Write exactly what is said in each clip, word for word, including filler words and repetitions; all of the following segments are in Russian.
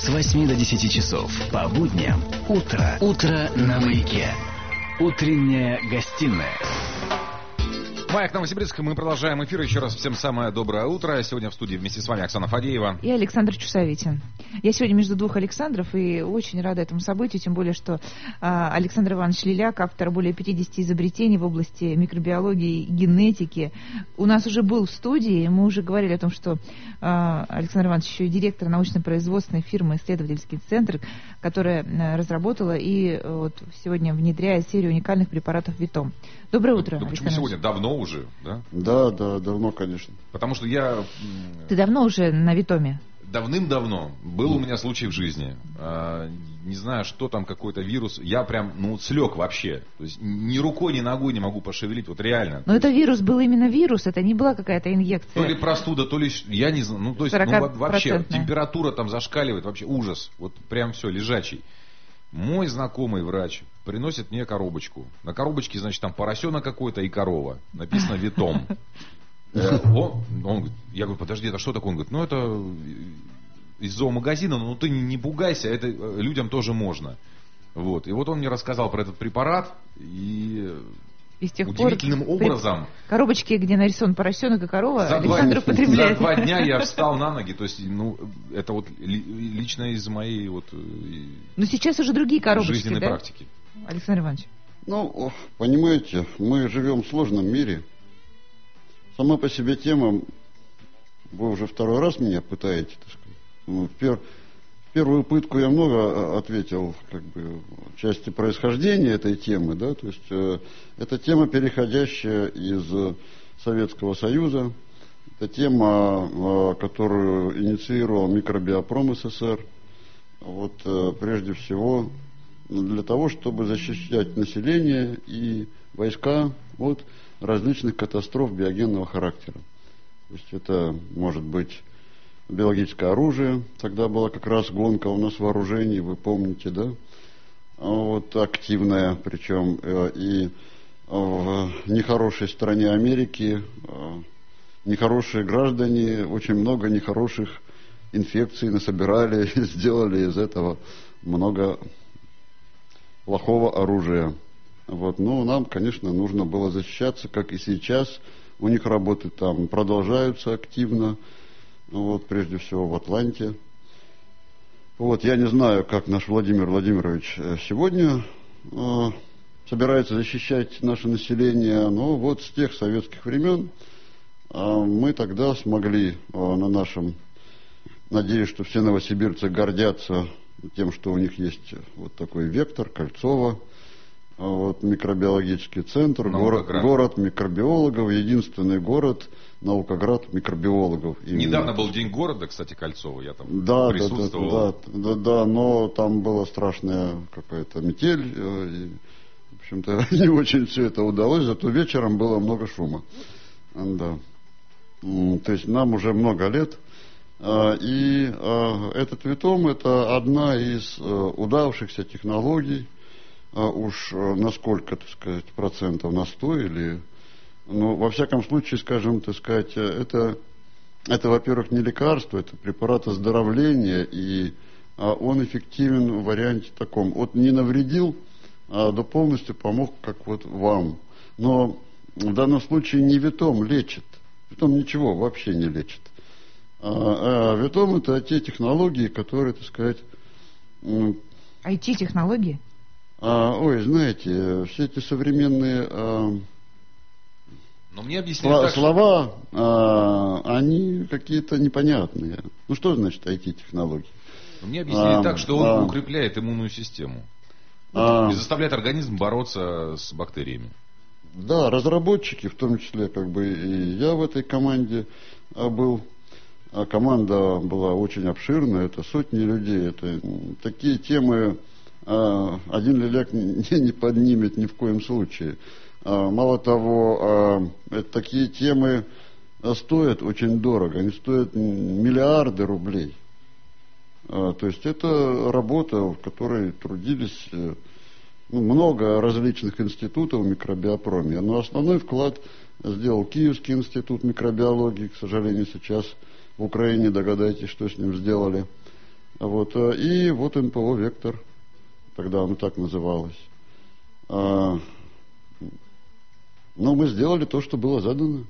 С восьми до десяти часов по будням. Утро. Утро на Маяке. Утренняя гостиная. Маяк, Новосибирск. Мы продолжаем эфир. Еще раз всем самое доброе утро. Сегодня в студии вместе с вами Оксана Фадеева. И Александр Чусовитин. Я сегодня между двух Александров и очень рада этому событию, тем более, что а, Александр Иванович Лиляк, автор более пятидесяти изобретений в области микробиологии и генетики, у нас уже был в студии. Мы уже говорили о том, что а, Александр Иванович еще и директор научно-производственной фирмы «Исследовательский центр», которая а, разработала и а, вот сегодня внедряет серию уникальных препаратов «Витом». Доброе утро, ну, почему Александр. сегодня? Давно уже, да? Да, да, давно, конечно. Потому что я... Ты давно уже на Витоме? Давным-давно был у меня случай в жизни. А, не знаю, что там, какой-то вирус. Я прям, ну, слег вообще. То есть ни рукой, ни ногой не могу пошевелить. Вот реально. Но это вирус был именно вирус, это не была какая-то инъекция. То ли простуда, то ли... Я не знаю. Ну, то есть, ну, вообще, температура там зашкаливает. Вообще ужас. Вот прям все, лежачий. Мой знакомый врач приносит мне коробочку. На коробочке, значит, там поросенок какой-то и корова. Написано «Витом». Он, он, я говорю, подожди, это что такое? Он говорит, ну это из зоомагазина, но ты не, не пугайся, это людям тоже можно. Вот. И вот он мне рассказал про этот препарат, и, и с тех удивительным пор образом... Коробочки, где нарисован поросенок и корова, за Александр два, употребляет. За два дня я встал на ноги, то есть, ну, это вот лично из моей вот... Но сейчас уже другие коробочки, жизненной да? практики. Александр Иванович. Ну, понимаете, мы живем в сложном мире. Сама по себе тема, вы уже второй раз меня пытаете, так сказать. Ну, в, пер, в первую пытку я много ответил, как бы, в части происхождения этой темы, да, то есть э, это тема, переходящая из Советского Союза, это тема, э, которую инициировал Микробиопром СССР, вот, э, прежде всего для того, чтобы защищать население и войска от различных катастроф биогенного характера. То есть это может быть биологическое оружие, тогда была как раз гонка у нас вооружений, вы помните, да? Вот, активная, причем и в нехорошей стране Америки нехорошие граждане очень много нехороших инфекций насобирали, сделали из этого много плохого оружия. Вот. Ну, нам, конечно, нужно было защищаться, как и сейчас. У них работы там продолжаются активно. Вот, прежде всего в Атланте. Вот, я не знаю, как наш Владимир Владимирович сегодня э, собирается защищать наше население, но вот с тех советских времен э, мы тогда смогли э, на нашем... Надеюсь, что все новосибирцы гордятся тем, что у них есть вот такой вектор, Кольцово. Вот, микробиологический центр, город, город микробиологов, единственный город, наукоград микробиологов. Именно. Недавно был день города, кстати, Кольцово, я там да, присутствовал. Да, да, да, да, но там была страшная какая-то метель, и, в общем-то, не очень все это удалось, зато вечером было много шума. Да. То есть нам уже много лет, и этот Витом — это одна из удавшихся технологий. А уж насколько, так сказать, процентов на сто или... Ну, во всяком случае, скажем, так сказать, это, это во-первых, не лекарство, это препарат оздоровления, и а, он эффективен в варианте таком. Вот не навредил, а да полностью помог, как вот вам. Но в данном случае не Витом лечит. Витом ничего вообще не лечит. А, а Витом — это те технологии, которые, так сказать... ай ти-технологии? А, ой, знаете, все эти современные а, Но мне объяснили слова, так, что... слова а, они какие-то непонятные. Ну, что значит ай ти-технологии? Но мне объяснили а, так, что он а, укрепляет иммунную систему. а, И заставляет организм бороться с бактериями. Да, разработчики, в том числе, как бы и я в этой команде был. А команда была очень обширная, это сотни людей. Это такие темы... Один Лиляк не поднимет ни в коем случае. Мало того, такие темы стоят очень дорого. Они стоят миллиарды рублей. То есть это работа, в которой трудились ну, много различных институтов в микробиопроме. Но основной вклад сделал Киевский институт микробиологии. К сожалению, сейчас в Украине, догадайтесь, что с ним сделали. Вот, и вот эн пэ о «Вектор», тогда оно так называлось. Но мы сделали то, что было задано.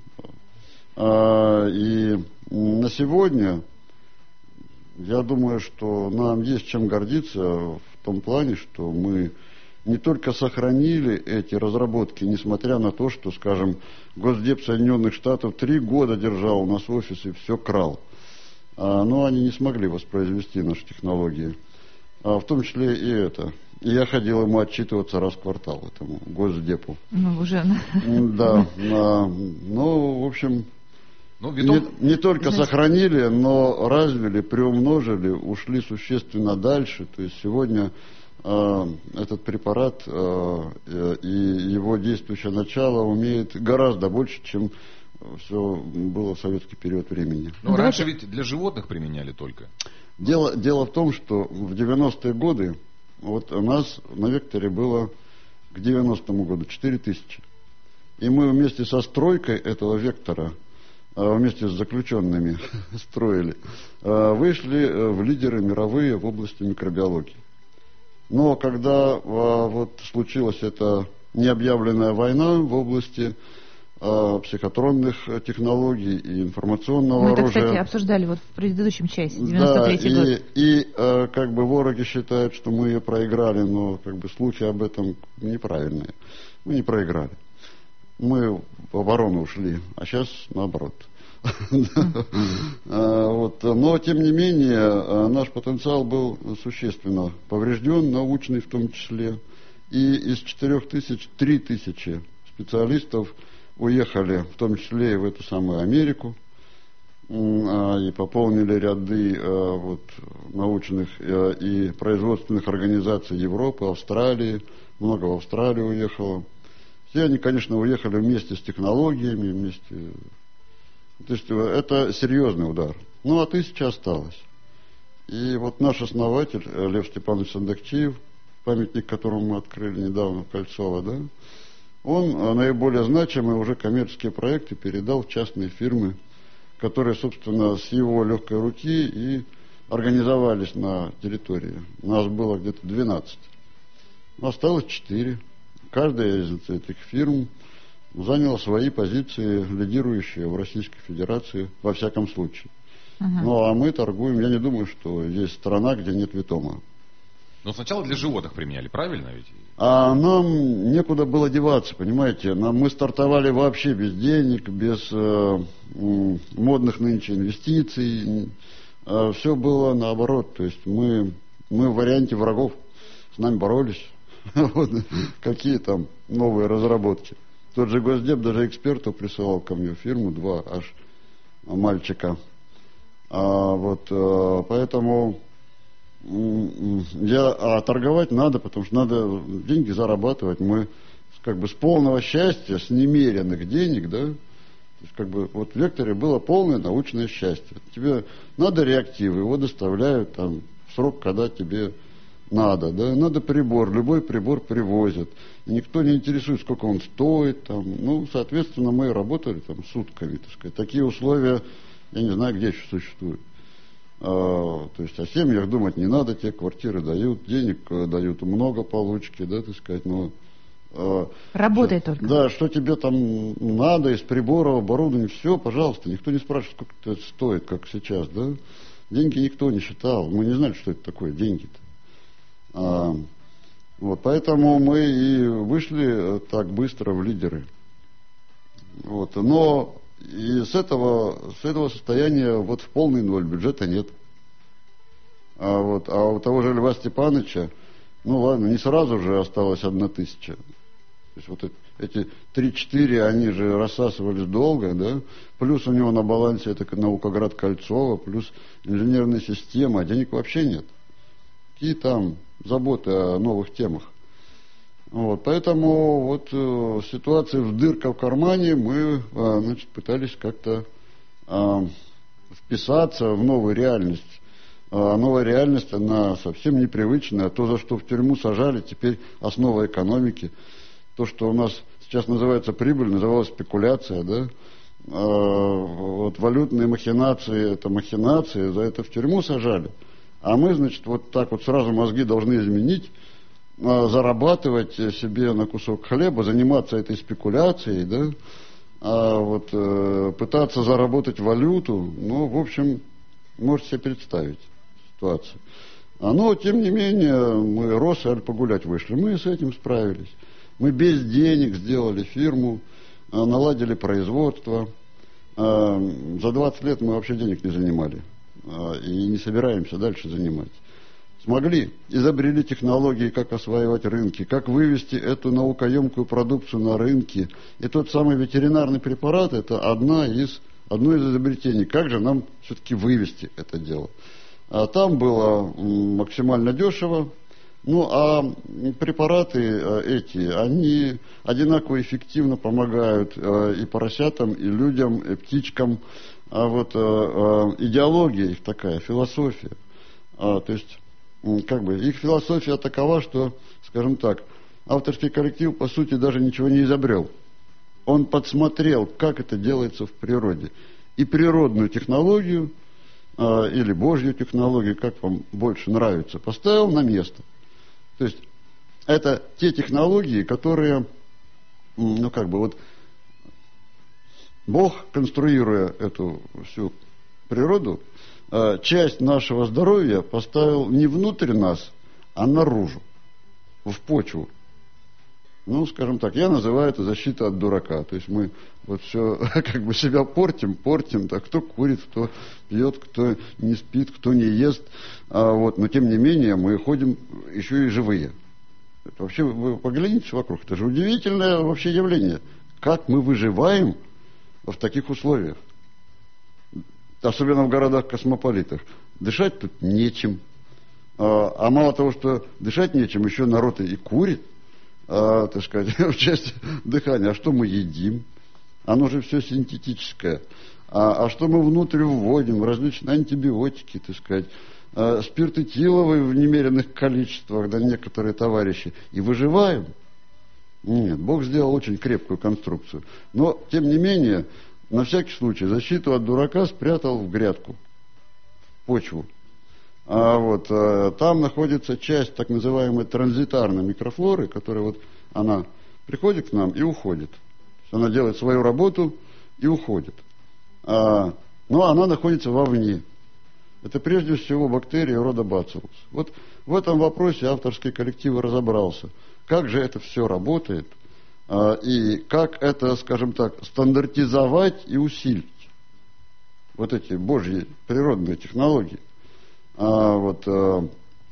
И на сегодня, я думаю, что нам есть чем гордиться в том плане, что мы не только сохранили эти разработки, несмотря на то, что, скажем, Госдеп Соединенных Штатов три года держал у нас офис и все крал. Но они не смогли воспроизвести наши технологии. В том числе и это. И я ходил ему отчитываться раз в квартал, этому Госдепу. Ну, уже. Да. Ну, в общем, ну, виток... не, не только Знаете... сохранили, но развили, приумножили, ушли существенно дальше. То есть сегодня э, этот препарат э, и его действующее начало умеет гораздо больше, чем все было в советский период времени. Но ну, раньше ведь для животных применяли только. Дело, дело в том, что в девяностые годы вот у нас на «Векторе» было к девяностому году четыре тысячи. И мы вместе со стройкой этого «Вектора», вместе с заключенными строили, вышли в лидеры мировые в области микробиологии. Но когда вот случилась эта необъявленная война в области психотронных технологий и информационного Мы оружия. Мы это, кстати, обсуждали вот в предыдущем часе, девяносто третий да, год. И, и э, как бы вороги считают, что мы ее проиграли, но как бы слухи об этом неправильные. Мы не проиграли. Мы в оборону ушли, а сейчас наоборот. Но, тем не менее, наш потенциал был существенно поврежден, научный в том числе. И из четырех тысяч три тысячи специалистов уехали, в том числе и в эту самую Америку, и пополнили ряды вот, научных и производственных организаций Европы, Австралии, много в Австралию уехало. Все они, конечно, уехали вместе с технологиями, вместе. То есть это серьезный удар. Ну, а тысяча осталась. И вот наш основатель, Лев Степанович Сандакчиев, памятник которому мы открыли недавно в Кольцово, да, он наиболее значимые уже коммерческие проекты передал в частные фирмы, которые, собственно, с его легкой руки и организовались на территории. У нас было где-то двенадцать. Осталось четыре. Каждая из этих фирм заняла свои позиции, лидирующие в Российской Федерации, во всяком случае. Uh-huh. Ну, а мы торгуем, я не думаю, что есть страна, где нет Витома. Но сначала для животных применяли, правильно ведь? А нам некуда было деваться, понимаете. Нам, мы стартовали вообще без денег, без э, модных нынче инвестиций. Э, все было наоборот. То есть мы, мы в варианте врагов с нами боролись. Какие там новые разработки. Тот же Госдеп даже экспертов присылал ко мне в фирму, два аж мальчика. А, вот, а, поэтому я, а торговать надо, потому что надо деньги зарабатывать. Мы как бы с полного счастья, с немеренных денег, да, то есть как бы вот в «Векторе» было полное научное счастье. Тебе надо реактив, его доставляют там в срок, когда тебе надо, да, надо прибор, любой прибор привозят. И никто не интересует, сколько он стоит, там, ну, соответственно, мы работали там сутками, так сказать. Такие условия, я не знаю, где еще существуют. А, то есть о семьях думать не надо, те квартиры дают, денег дают много получки, да, так сказать, но... А, Работай что, только. Да, что тебе там надо из приборов, оборудования, все, пожалуйста, никто не спрашивает, сколько это стоит, как сейчас, да. Деньги никто не считал, мы не знали, что это такое, деньги-то. А, вот, поэтому мы и вышли так быстро в лидеры. Вот, но и с этого, с этого состояния вот в полный ноль, бюджета нет. А, вот, а у того же Льва Степановича, ну ладно, не сразу же осталось одна тысяча. То есть вот эти три-четыре, они же рассасывались долго, да, плюс у него на балансе это Наукоград Кольцово, плюс инженерная система, а денег вообще нет. Какие там заботы о новых темах. Вот, поэтому вот э, ситуация в дырка в кармане, мы э, значит, пытались как-то э, вписаться в новую реальность. А новая реальность, она совсем непривычная. То, за что в тюрьму сажали, теперь основа экономики. То, что у нас сейчас называется прибыль, называлась спекуляция, да. А, вот валютные махинации, это махинации, за это в тюрьму сажали. А мы, значит, вот так вот сразу мозги должны изменить, зарабатывать себе на кусок хлеба, заниматься этой спекуляцией, да, а вот э, пытаться заработать валюту, ну, в общем, можете себе представить ситуацию. А, но, тем не менее, мы Росаль погулять вышли, мы с этим справились. Мы без денег сделали фирму, наладили производство. За двадцать лет мы вообще денег не занимали и не собираемся дальше занимать. Смогли, изобрели технологии, как осваивать рынки, как вывести эту наукоемкую продукцию на рынки. И тот самый ветеринарный препарат – это одна из, одно из изобретений. Как же нам все-таки вывести это дело? А там было максимально дешево. Ну, а препараты эти, они одинаково эффективно помогают и поросятам, и людям, и птичкам. А вот идеология их такая, философия. То есть, как бы, их философия такова, что, скажем так, авторский коллектив, по сути, даже ничего не изобрел. Он подсмотрел, как это делается в природе. И природную технологию, или божью технологию, как вам больше нравится, поставил на место. То есть это те технологии, которые, ну как бы вот, Бог, конструируя эту всю природу, часть нашего здоровья поставил не внутрь нас, а наружу, в почву. Ну, скажем так, я называю это защита от дурака. То есть мы вот все как бы себя портим, портим, так, кто курит, кто пьет, кто не спит, кто не ест. А вот, но тем не менее мы ходим еще и живые. Это вообще, вы поглядите вокруг, это же удивительное вообще явление. Как мы выживаем в таких условиях. Особенно в городах-космополитах. Дышать тут нечем. А, а мало того, что дышать нечем, еще народ и курит. А, так сказать, в части дыхания. А что мы едим? Оно же все синтетическое. А, а что мы внутрь вводим? Различные антибиотики, так сказать. А, спирт этиловый в немеренных количествах, да, некоторые товарищи. И выживаем. Нет, Бог сделал очень крепкую конструкцию. Но, тем не менее, на всякий случай, защиту от дурака спрятал в грядку, в почву. А вот а, там находится часть так называемой транзитарной микрофлоры, которая вот, она приходит к нам и уходит. Она делает свою работу и уходит. А, но она находится вовне. Это прежде всего бактерии рода Bacillus. Вот в этом вопросе авторский коллектив разобрался. Как же это все работает, а, и как это, скажем так, стандартизовать и усилить. Вот эти божьи природные технологии. А, вот, а,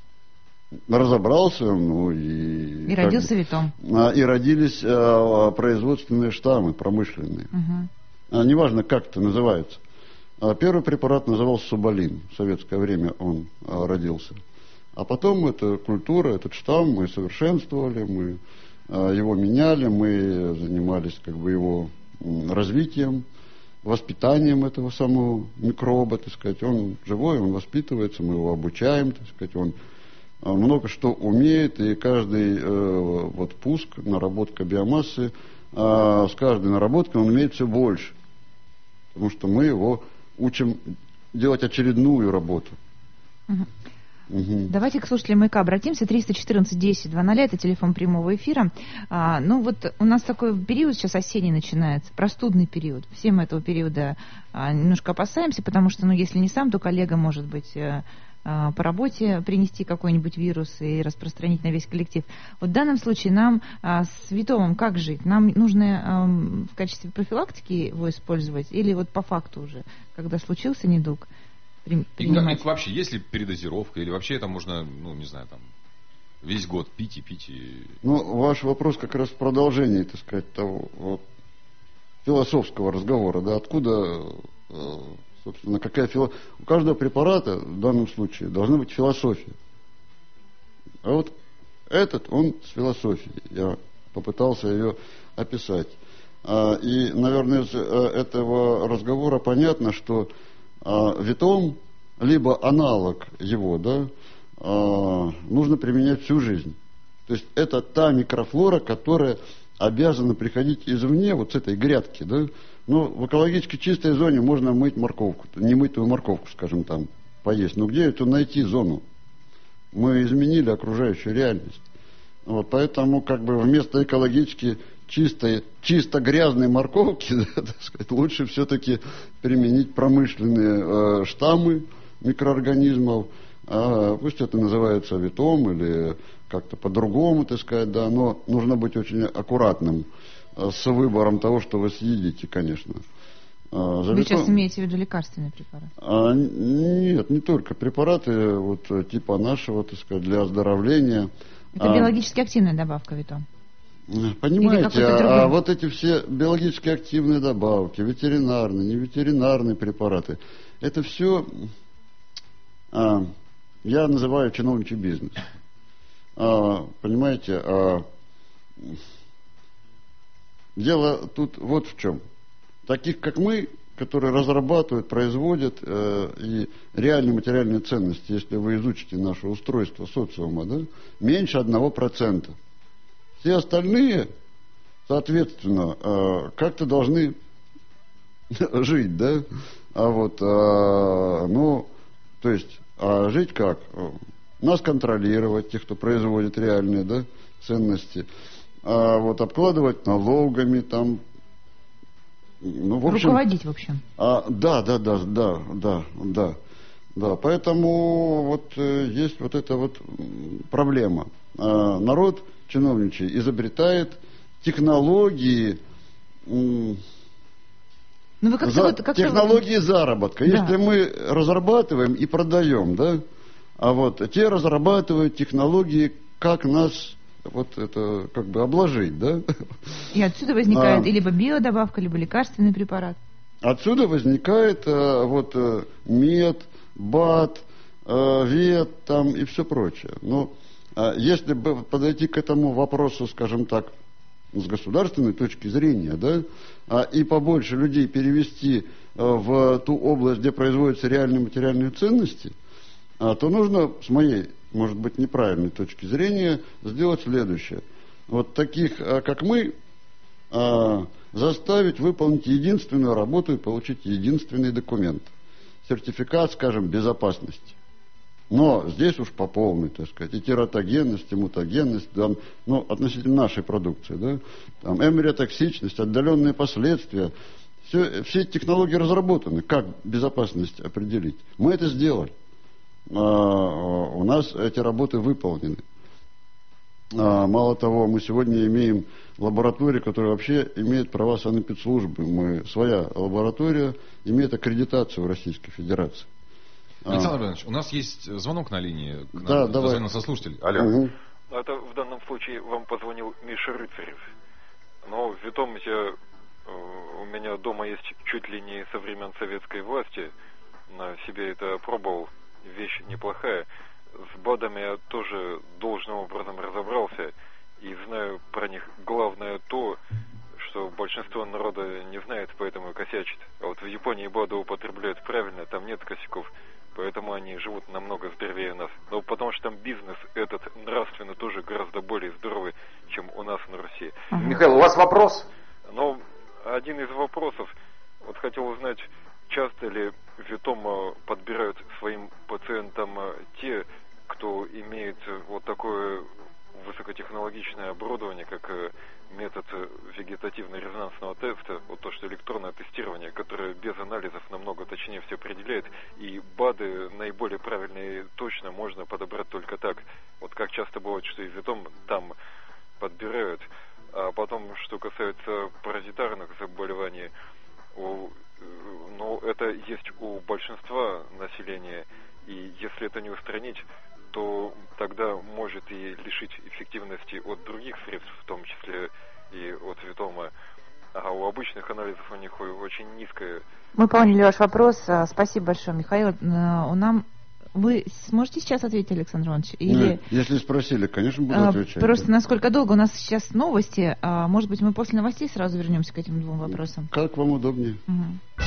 разобрался, ну и... И родился Витом. А, и родились а, производственные штаммы, промышленные. Угу. А, неважно, как это называется. А, первый препарат назывался Субалин. В советское время он а, родился. А потом эта культура, этот штамм мы совершенствовали, мы а, его меняли, мы занимались как бы его м, развитием, воспитанием этого самого микроба, так сказать. Он живой, он воспитывается, мы его обучаем, так сказать. Он а, много что умеет, и каждый э, вот пуск, наработка биомассы, а, с каждой наработкой он умеет все больше. Потому что мы его учим делать очередную работу. Угу. Угу. Давайте к слушателям МаяКа обратимся. триста четырнадцать десять двадцать это телефон прямого эфира. А, ну вот у нас такой период сейчас осенний начинается, простудный период. Все мы этого периода а, немножко опасаемся, потому что, ну, если не сам, то коллега, может быть, а, а, по работе принести какой-нибудь вирус и распространить на весь коллектив. Вот в данном случае нам а, с Витомом как жить? Нам нужно а, в качестве профилактики его использовать или вот по факту уже, когда случился недуг? И как, вообще, есть ли передозировка, или вообще это можно, ну, не знаю, там, весь год пить и пить и... Ну, ваш вопрос как раз в продолжении, так сказать, того вот, философского разговора, да, откуда, собственно, какая философия... У каждого препарата, в данном случае, должна быть философия. А вот этот, он с философией. Я попытался ее описать. И, наверное, из этого разговора понятно, что Витом, либо аналог его, да, нужно применять всю жизнь. То есть это та микрофлора, которая обязана приходить извне, вот с этой грядки, да. Но в экологически чистой зоне можно мыть морковку, не мытую морковку, скажем там, поесть. Но где эту найти зону? Мы изменили окружающую реальность. Вот, поэтому как бы вместо экологически чистой, чисто грязной морковки, да, так сказать, лучше все-таки применить промышленные э, штаммы микроорганизмов. Э, пусть это называется витом или как-то по-другому, так сказать, да, но нужно быть очень аккуратным э, с выбором того, что вы съедите, конечно. Э, вы сейчас имеете в виду лекарственные препараты? А, нет, не только препараты вот, типа нашего, так сказать, для оздоровления. Это а, биологически активная добавка витом? Понимаете, а, а вот эти все биологически активные добавки, ветеринарные, не ветеринарные препараты, это все а, я называю чиновничий бизнес. А, понимаете, а, дело тут вот в чем. Таких, как мы, которые разрабатывают, производят э, и реальные материальные ценности, если вы изучите наше устройство социума, да, меньше одного процента. Все остальные, соответственно, э, как-то должны жить, да? А вот, э, ну, то есть, а жить как? Нас контролировать, тех, кто производит реальные, да, ценности. А вот обкладывать налогами, там, ну, в общем, руководить, в общем. А, да, да, да, да, да, да, да. Поэтому вот э, есть вот эта вот проблема. А, народ чиновничий изобретает технологии, м, ну, вы как-то за, вот, как-то технологии вы... заработка. Да. Если мы разрабатываим и продаем, да, а вот те разрабатывают технологии, как нас вот это как бы обложить, да? И отсюда возникает а, и либо биодобавка, либо лекарственный препарат. Отсюда возникает а, вот мед, бат, а, вет там и все прочее. Но а, если бы подойти к этому вопросу, скажем так, с государственной точки зрения, да, а, и побольше людей перевести а, в ту область, где производятся реальные материальные ценности, а, то нужно, с моей, может быть, неправильной точки зрения, сделать следующее. Вот таких, как мы, заставить выполнить единственную работу и получить единственный документ. Сертификат, скажем, безопасности. Но здесь уж по полной, так сказать, и тератогенность, и мутагенность, там, ну, относительно нашей продукции, да, там, эмбриотоксичность, отдаленные последствия. Все, все эти технологии разработаны. Как безопасность определить? Мы это сделали. У нас эти работы выполнены. Мало того, мы сегодня имеем лабораторию, которая вообще имеет права санэпидслужбы. Мы, своя лаборатория имеет аккредитацию в Российской Федерации. Александр Иванович, у нас есть звонок на линии. К нам да, давай. Сослушатель. Алло. Угу. Это в данном случае вам позвонил Миша Рыцарев. Но в Витомте у меня дома есть чуть ли не со времен советской власти. На себе это пробовал. Вещь неплохая. С БАДами я тоже должным образом разобрался и знаю про них главное то, что большинство народа не знает, поэтому и косячит. А вот в Японии БАДы употребляют правильно, там нет косяков, поэтому они живут намного здоровее нас. Но потому что там бизнес этот нравственно тоже гораздо более здоровый, чем у нас на Руси. Uh-huh. Михаил, у вас вопрос? Ну, один из вопросов. Вот хотел узнать, часто ли Витом подбирают своим пациентам те, кто имеет вот такое высокотехнологичное оборудование, как метод вегетативно-резонансного теста, вот то, что электронное тестирование, которое без анализов намного точнее все определяет, и БАДы наиболее правильно и точно можно подобрать только так. Вот как часто бывает, что и Витом там подбирают. А потом, что касается паразитарных заболеваний, у но это есть у большинства населения, и если это не устранить, то тогда может и лишить эффективности от других средств, в том числе и от Витома. А у обычных анализов у них очень низкая. Мы поняли ваш вопрос. Спасибо большое, Михаил. У нам Вы сможете сейчас ответить, Александр Иванович? Или... Нет, если спросили, конечно, буду отвечать. Просто да. Насколько долго у нас сейчас новости, а, может быть, мы после новостей сразу вернемся к этим двум вопросам? Как вам удобнее. Угу.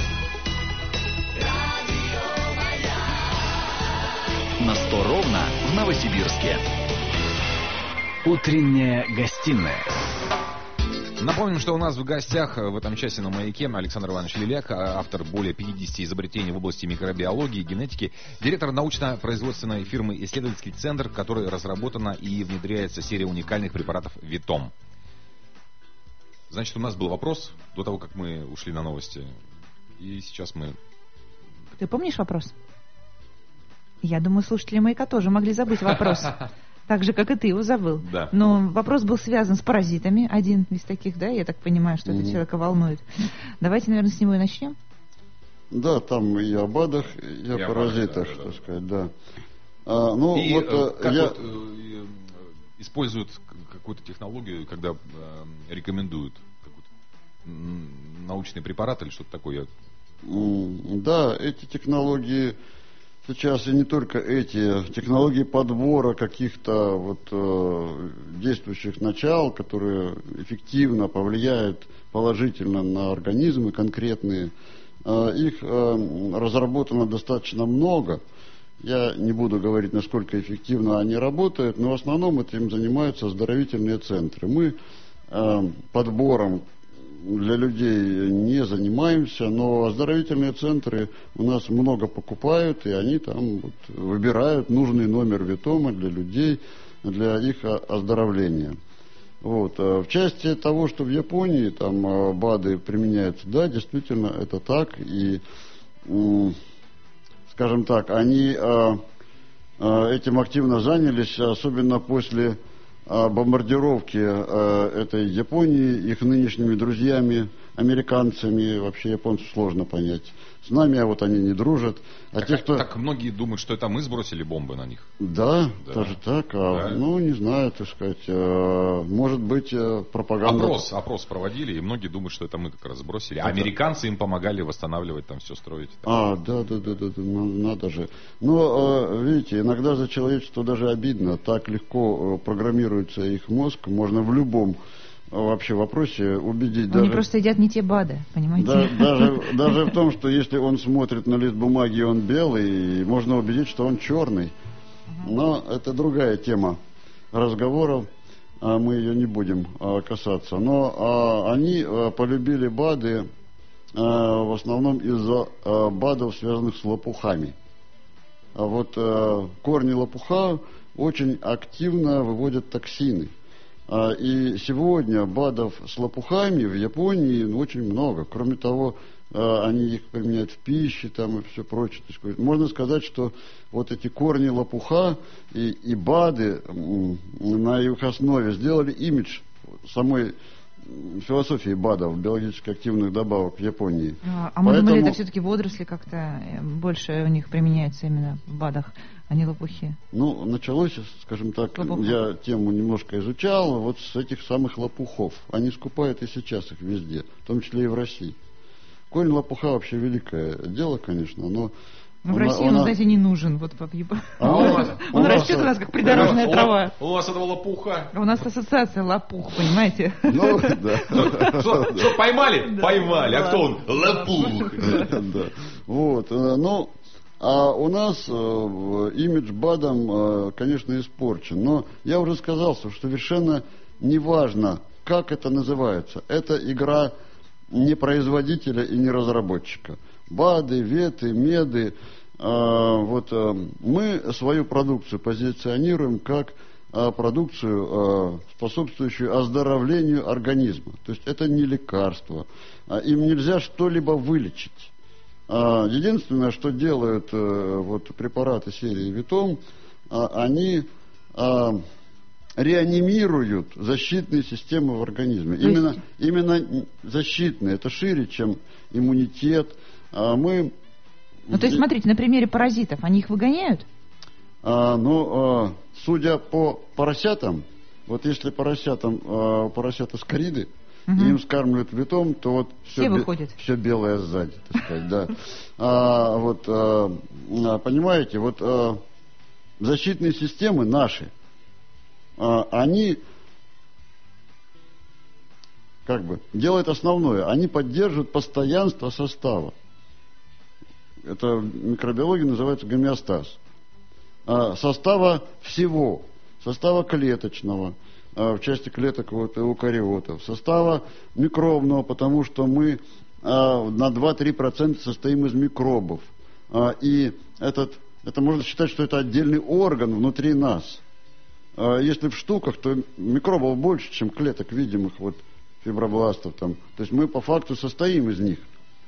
На сто ровно в Новосибирске. Утренняя гостиная. Напомним, что у нас в гостях в этом часе на «Маяке» Александр Иванович Лиляк, автор более пятидесяти изобретений в области микробиологии и генетики, директор научно-производственной фирмы «Исследовательский центр», в которой разработана и внедряется серия уникальных препаратов «Витом». Значит, у нас был вопрос до того, как мы ушли на новости. И сейчас мы... Ты помнишь вопрос? Я думаю, слушатели «Маяка» тоже могли забыть вопрос. Так же, как и ты его забыл. Да. Но вопрос был связан с паразитами. Один из таких, да, я так понимаю, что это человека волнует. Давайте, наверное, с него и начнем. Да, там и о БАДах, и о паразитах, да, да, так сказать, да. А, ну, и вот, как я... вот э, используют какую-то технологию, когда э, рекомендуют научный препарат или что-то такое? Да, эти технологии... Сейчас и не только эти технологии подбора каких-то вот, э, действующих начал, которые эффективно повлияют положительно на организмы конкретные, э, их э, разработано достаточно много. Я не буду говорить, насколько эффективно они работают, но в основном этим занимаются оздоровительные центры. Мы э, подбором для людей не занимаемся, но оздоровительные центры у нас много покупают, и они там вот выбирают нужный номер Витома для людей, для их оздоровления. Вот. В части того, что в Японии там БАДы применяются, да, действительно это так, и, скажем так, они этим активно занялись, особенно после бомбардировки э, этой Японии их нынешними друзьями, американцами, вообще японцев сложно понять. С нами, а вот они не дружат. А так, те, кто... так многие думают, что это мы сбросили бомбы на них. Да, да. даже так. А, да. Ну, не знаю, так сказать. А, может быть, пропаганда... Опрос, опрос проводили, и многие думают, что это мы как раз сбросили. А американцы им помогали восстанавливать, там все строить. А, да, да, да, да, да, надо же. Но, видите, иногда за человечество даже обидно. Так легко программируется их мозг. Можно в любом вообще вопросе убедить. Они даже, просто едят не те БАДы, понимаете? Да, даже, даже в том, что если он смотрит на лист бумаги, и он белый, можно убедить, что он черный. Но это другая тема разговоров, мы ее не будем касаться. Но они полюбили БАДы в основном из-за БАДов, связанных с лопухами. А вот корни лопуха очень активно выводят токсины. И сегодня БАДов с лопухами в Японии очень много. Кроме того, они их применяют в пище там, и все прочее. Можно сказать, что вот эти корни лопуха и, и БАДы на их основе сделали имидж самой философии БАДов, биологически активных добавок в Японии. А, а мы Поэтому... думали, это все-таки водоросли как-то больше у них применяются именно в БАДах, а не лопухи. Ну, началось, скажем так, Лопуха. Я тему немножко изучал, вот с этих самых лопухов. Они скупают и сейчас их везде, в том числе и в России. Корень лопуха вообще великое дело, конечно, но... Но в России он, она... знаете, не нужен. Вот, а он он, он растет у нас как придорожная у трава. У нас этого лопуха. У нас ассоциация лопух, понимаете? Ну, да. Что, поймали? Поймали. А кто он? Лопух. Да. Вот. Ну, а у нас имидж БАДом, конечно, испорчен. Но я уже сказал, что совершенно не важно, как это называется. Это игра не производителя и не разработчика. БАДы, веты, меды. Э, вот, э, мы свою продукцию позиционируем как э, продукцию, э, способствующую оздоровлению организма. То есть это не лекарство. Э, им нельзя что-либо вылечить. Э, единственное, что делают э, вот, препараты серии Витом, э, они э, реанимируют защитные системы в организме. Именно, именно защитные. Это шире, чем иммунитет. А мы... Ну, то есть, смотрите, на примере паразитов, они их выгоняют? А, ну, а, судя по поросятам, вот если поросятам, а, поросята скориды, угу. и им скармливают Витом, то вот все, все выходит. Бе- все белое сзади, так сказать, да. А, вот, а, понимаете, вот а, защитные системы наши, а, они... как бы делают основное. Они поддерживают постоянство состава. Это в микробиологии называется гомеостаз. А, состава всего. Состава клеточного, в части клеток вот, эукариотов. Состава микробного, потому что мы на два-три процента состоим из микробов. И этот, это можно считать, что это отдельный орган внутри нас. Если в штуках, то микробов больше, чем клеток видимых, вот, фибробластов. Там. То есть мы по факту состоим из них.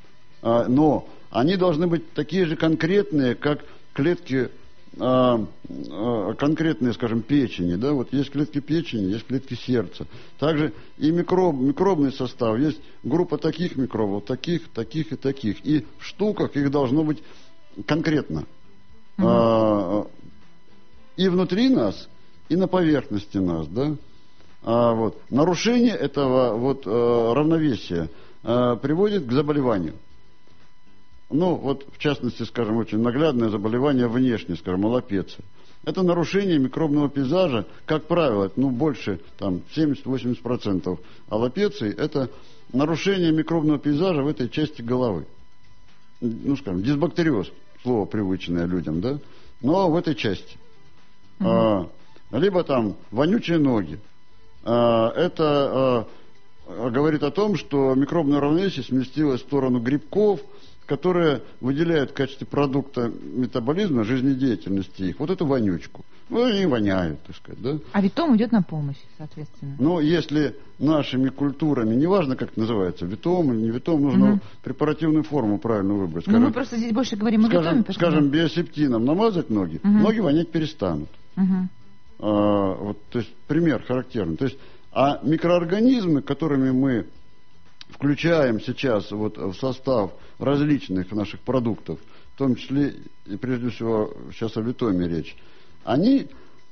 Но они должны быть такие же конкретные, как клетки, конкретные, скажем, печени. Да? Вот есть клетки печени, есть клетки сердца. Также и микроб, микробный состав. Есть группа таких микробов, таких, таких и таких. И в штуках их должно быть конкретно. Mm-hmm. И внутри нас, и на поверхности нас. Да? А, вот. Нарушение этого вот, равновесия приводит к заболеванию. Ну, вот, в частности, скажем, очень наглядное заболевание внешне, скажем, аллопеция. Это нарушение микробного пейзажа, как правило, ну, больше, там, семьдесят-восемьдесят процентов аллопеции, это нарушение микробного пейзажа в этой части головы. Ну, скажем, дисбактериоз, слово привычное людям, да, но в этой части. Mm-hmm. А, либо там вонючие ноги. А, это а, говорит о том, что микробное равновесие сместилось в сторону грибков, которые выделяют в качестве продукта метаболизма, жизнедеятельности их, вот эту вонючку. Ну, они воняют, так сказать, да. А витом идет на помощь, соответственно. Но если нашими культурами, неважно, как это называется, витом или не витом, нужно угу. препаративную форму правильно выбрать. Скажем, ну, мы просто здесь больше говорим о скажем, витоме. Скажем, биосептином намазать ноги, угу. ноги вонять перестанут. Угу. А, вот, то есть, пример характерный. То есть, а микроорганизмы, которыми мы включаем сейчас вот в состав различных наших продуктов, в том числе и прежде всего сейчас о витоме речь, они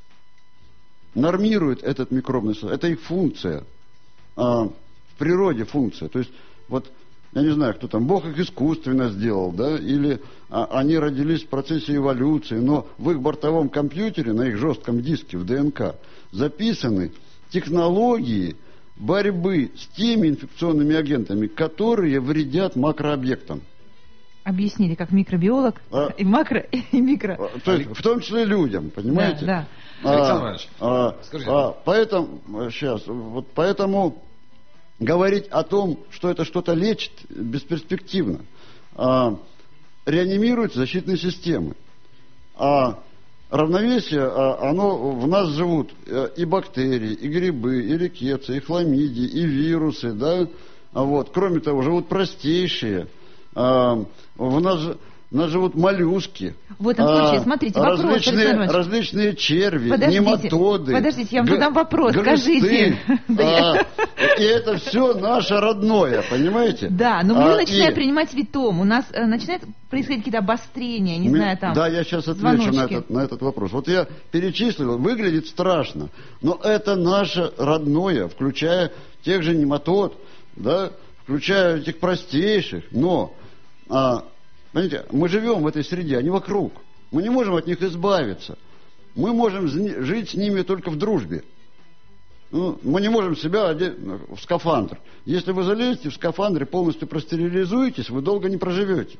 нормируют этот микробный состав. Это их функция, а, в природе функция. То есть, вот, я не знаю, кто там, Бог их искусственно сделал, да, или а, они родились в процессе эволюции, но в их бортовом компьютере, на их жестком диске в ДНК записаны технологии борьбы с теми инфекционными агентами, которые вредят макрообъектам. Объяснили, как микробиолог, а, и макро, и микро. То есть, в том числе людям, понимаете? Да, да. А, Александр Иванович, а, скажите. А, поэтому, сейчас, вот поэтому говорить о том, что это что-то лечит, бесперспективно. А, реанимируют защитные системы. А равновесие, оно в нас живут и бактерии, и грибы, и риккетси, и хламидии, и вирусы, да, вот. Кроме того, живут простейшие, в нас, в нас живут моллюски. В этом случае, смотрите, вопрос, различные, различные черви, подождите, нематоды. Подождите, я вам задам вопрос, глисты, скажите. А, и это все наше родное, понимаете? Да, но мы а, начинаем и... принимать витом, у нас э, начинает происходить какие-то обострения, не мы... знаю, там. Да, я сейчас отвечу на этот, на этот вопрос. Вот я перечислил, выглядит страшно, но это наше родное, включая тех же нематод, да, включая этих простейших, но, а, понимаете, мы живем в этой среде, они вокруг, мы не можем от них избавиться, мы можем жить с ними только в дружбе. Ну, мы не можем себя одеть в скафандр. Если вы залезете в скафандр и полностью простерилизуетесь, вы долго не проживете.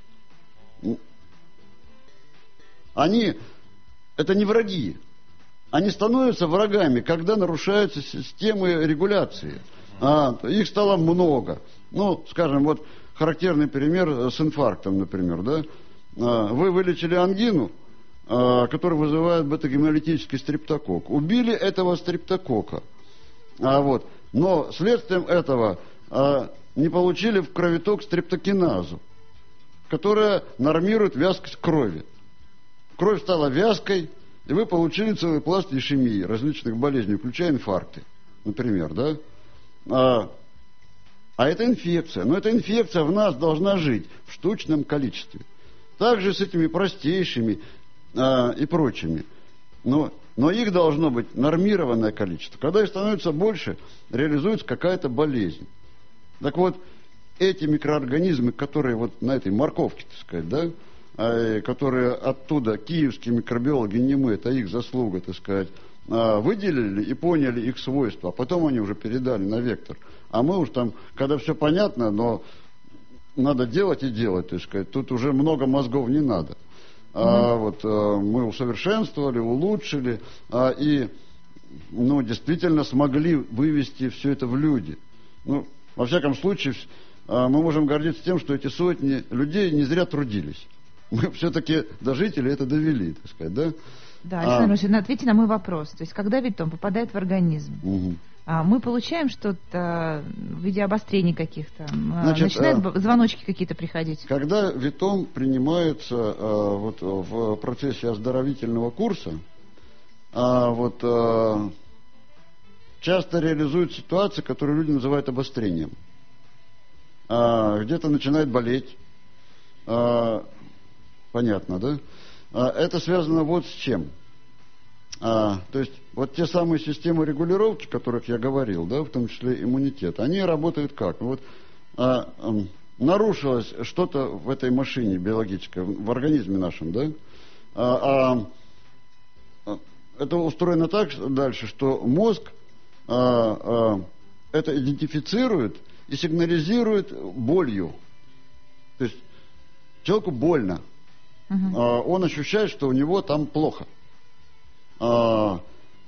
Они, это не враги. Они становятся врагами, когда нарушаются системы регуляции. А, их стало много. Ну, скажем, вот характерный пример с инфарктом, например. Да? А, вы вылечили ангину, который вызывает бета-гемолитический стрептококк. Убили этого стрептокока. А вот, но следствием этого а, не получили в крови ток стрептокиназу, которая нормирует вязкость крови. Кровь стала вязкой, и вы получили целый пласт ишемии, различных болезней, включая инфаркты, например, да? А, а это инфекция. Но эта инфекция в нас должна жить в штучном количестве. Также с этими простейшими и прочими. Но, но их должно быть нормированное количество. Когда их становится больше, реализуется какая-то болезнь. Так вот, эти микроорганизмы, которые вот на этой морковке, так сказать, да, которые оттуда, киевские микробиологи, не мы, это их заслуга, так сказать, выделили и поняли их свойства, а потом они уже передали на вектор. А мы уж там, когда все понятно, но надо делать и делать, так сказать, тут уже много мозгов не надо. А, вот, а, мы усовершенствовали, улучшили, а, и ну, действительно смогли вывести все это в люди. Ну, во всяком случае, мы можем гордиться тем, что эти сотни людей не зря трудились. Мы все-таки до жителей это довели, так сказать, да? Да, Александр Васильевич, а... ответьте на мой вопрос. То есть, когда витом попадает в организм, угу. мы получаем что-то в виде обострений каких-то? Значит, начинают а... звоночки какие-то приходить? Когда витом принимается а, вот, в процессе оздоровительного курса, а, вот, а, часто реализуют ситуации, которые люди называют обострением. А, где-то начинает болеть. А, понятно, да? А, это связано вот с чем. А, то есть, вот те самые системы регулировки, о которых я говорил, да, в том числе иммунитет, они работают как? Вот, а, а, нарушилось что-то в этой машине биологической, в организме нашем, да? А, а, это устроено так дальше, что мозг а, а, это идентифицирует и сигнализирует болью. То есть человеку больно. Uh-huh. А, он ощущает, что у него там плохо. А,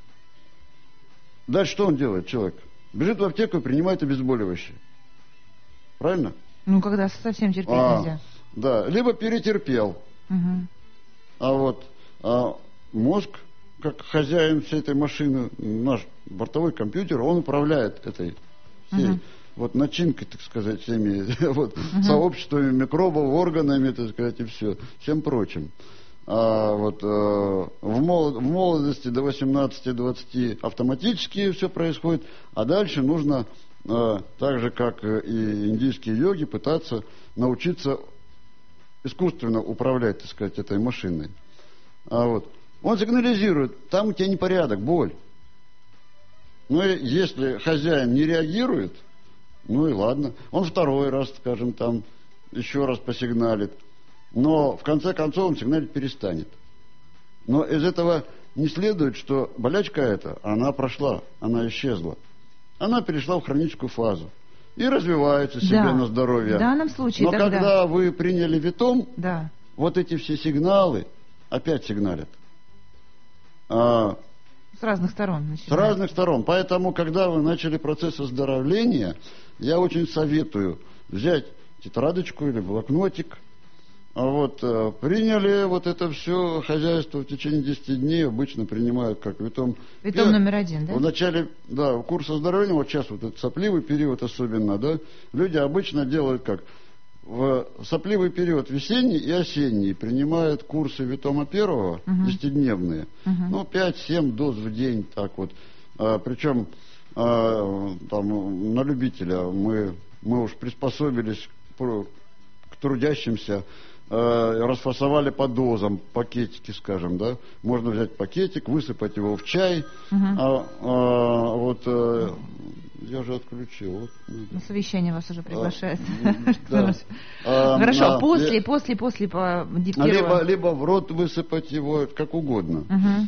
дальше что он делает, человек? Бежит в аптеку и принимает обезболивающее. Правильно? Ну, когда совсем терпеть а, нельзя. Да, либо перетерпел. Uh-huh. А вот а, мозг, как хозяин всей этой машины, наш бортовой компьютер, он управляет этой всей uh-huh. вот начинкой, так сказать, всеми вот, uh-huh. сообществами микробов, органами, так сказать, и все, всем прочим. А вот э, в, молод, в молодости до восемнадцати-двадцати автоматически все происходит, а дальше нужно, э, так же как и индийские йоги, пытаться научиться искусственно управлять, так сказать, этой машиной. А вот он сигнализирует, там у тебя непорядок, боль. Ну и если хозяин не реагирует, ну и ладно. Он второй раз, скажем, там еще раз посигналит. Но в конце концов он сигналить перестанет. Но из этого не следует, что болячка эта, она прошла, она исчезла. Она перешла в хроническую фазу. И развивается себе да. на здоровье. В данном случае Но тогда... когда вы приняли витом, да. вот эти все сигналы опять сигналят. А, с разных сторон. Начинает. С разных сторон. Поэтому, когда вы начали процесс оздоровления, я очень советую взять тетрадочку или блокнотик. Вот, приняли вот это все хозяйство в течение десяти дней, обычно принимают как витом. Витом номер один, да? В начале, да, курса оздоровления, вот сейчас вот этот сопливый период особенно, да, люди обычно делают как? В сопливый период весенний и осенний принимают курсы витома первого, uh-huh. десятидневные, uh-huh. ну, пять-семь доз в день, так вот. А, причем а, там, на любителя мы, мы уж приспособились к, к трудящимся, расфасовали по дозам пакетики, скажем, да. Можно взять пакетик, высыпать его в чай. Угу. А, а, вот а, я же отключил. Вот. На совещание вас уже приглашают. Да. Хорошо, после, после, после либо, либо в рот высыпать его, как угодно.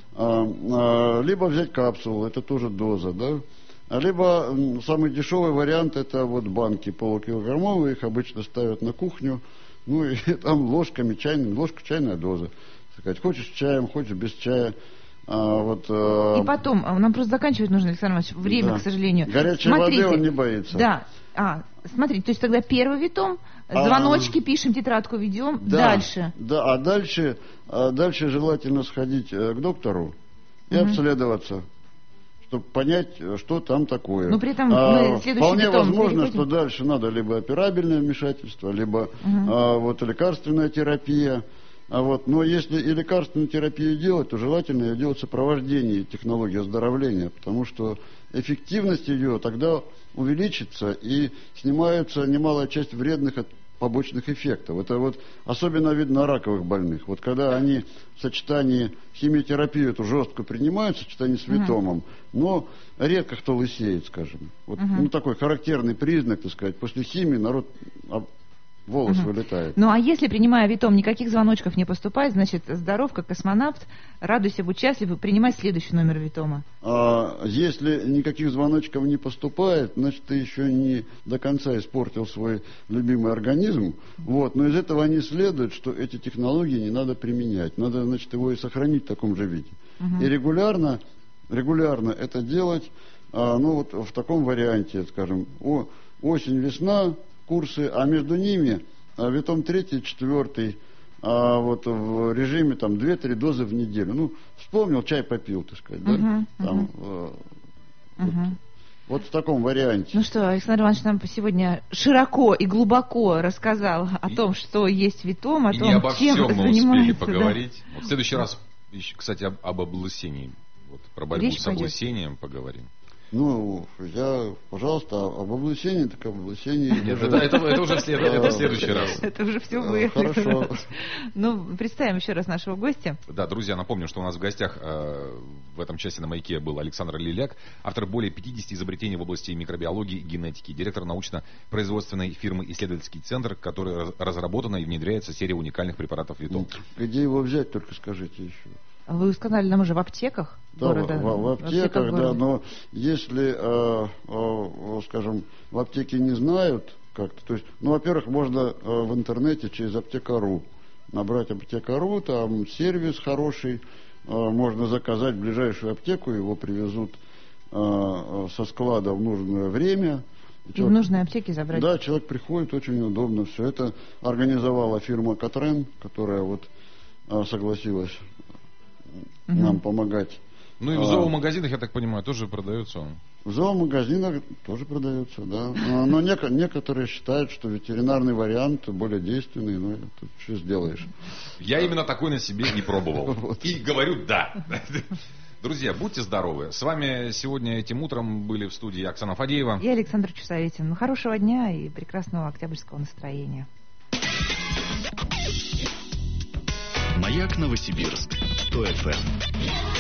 Либо взять капсулу, это тоже доза, да. Либо самый дешевый вариант, это вот банки полукилограммовые, их обычно ставят на кухню. Ну и там ложками, чайной, ложка чайная доза. Сказать, хочешь с чаем, хочешь без чая. А, вот, а... И потом, нам просто заканчивать нужно, Александр Иванович, время, да. к сожалению. Горячей Смотрите, воды он не боится. Да. А, смотрите, то есть тогда первый витом, звоночки, а... пишем, тетрадку ведем, да, дальше. Да, а дальше, а дальше желательно сходить к доктору и угу. обследоваться, чтобы понять, что там такое. Но при этом мы а, вполне возможно, переходим. что дальше надо либо операбельное вмешательство, либо угу. а, вот, лекарственная терапия. А вот, но если и лекарственную терапию делать, то желательно ее делать в сопровождении технологии оздоровления, потому что эффективность ее тогда увеличится и снимается немалая часть вредных от побочных эффектов. Это вот особенно видно на раковых больных. Вот когда они в сочетании химиотерапию эту жестко принимают, в сочетании с витомом, uh-huh. но редко кто лысеет, скажем. Вот uh-huh. ну, такой характерный признак, так сказать, после химии народ волос uh-huh. вылетает. Ну а если, принимая витом, никаких звоночков не поступает, значит, здоров, как космонавт, радуйся, будь счастлив, принимай следующий номер витома. А если никаких звоночков не поступает, значит, ты еще не до конца испортил свой любимый организм. Вот. Но из этого не следует, что эти технологии не надо применять. Надо, значит, его и сохранить в таком же виде. Uh-huh. И регулярно регулярно это делать, а, ну вот в таком варианте, скажем, о, осень-весна курсы, а между ними а, витом третий, четвертый, а вот в режиме там две-три дозы в неделю. Ну, вспомнил, чай попил, так сказать, да? Uh-huh, там, uh-huh. э, uh-huh. Вот, вот в таком варианте. Ну что, Александр Иванович нам сегодня широко и глубоко рассказал о и, том, что есть витом, о и том, не обо чем всем мы успели поговорить. Да? Вот в следующий раз, кстати, об, об облысении. Вот, про борьбу Речь с облысением пойдет. Поговорим. Ну, я, пожалуйста, об облысении, так об облысении. Нет, это, это, это уже след, это в следующий раз. Это уже все было. Хорошо. Ну, представим еще раз нашего гостя. Да, друзья, напомню, что у нас в гостях э, в этом часе на «Маяке» был Александр Лиляк, автор более пятидесяти изобретений в области микробиологии и генетики, директор научно-производственной фирмы «Исследовательский центр», который разработана и внедряется серия уникальных препаратов Витом. Где его взять, только скажите еще. Вы сказали нам уже в аптеках да, города? В, в, в аптеках, в да, но если, э, э, скажем, в аптеке не знают как-то, то есть, ну, во-первых, можно э, в интернете через аптека.ру набрать аптека.ру, там сервис хороший, э, можно заказать в ближайшую аптеку, его привезут э, со склада в нужное время. И человек, в нужной аптеке забрать? Да, человек приходит, очень удобно. Все это организовала фирма Катрен, которая вот э, согласилась угу. нам помогать. Ну и в зоомагазинах, я так понимаю, тоже продается он? В зоомагазинах тоже продается, да. Но нек- некоторые считают, что ветеринарный вариант более действенный, но тут что сделаешь. Я именно такой на себе не пробовал. И говорю «да». Друзья, будьте здоровы. С вами сегодня этим утром были в студии Оксана Фадеева и Александр Чусовитин. Хорошего дня и прекрасного октябрьского настроения. Маяк Новосибирск. сто эф эм.